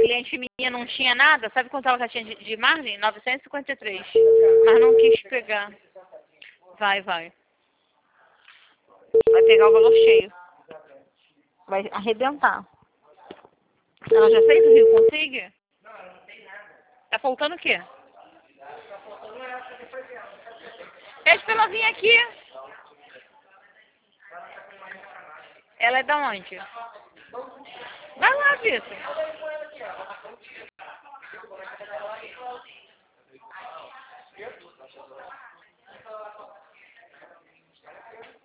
cliente minha não tinha nada. Sabe quanto ela já tinha de margem? 953. Mas não quis pegar. Vai. Vai pegar o valor cheio. Vai arrebentar. Ela já fez o Rio Consiga? Tá faltando o quê? Pede pra ela vir aqui. Ela é da onde? Vai lá, Vitor.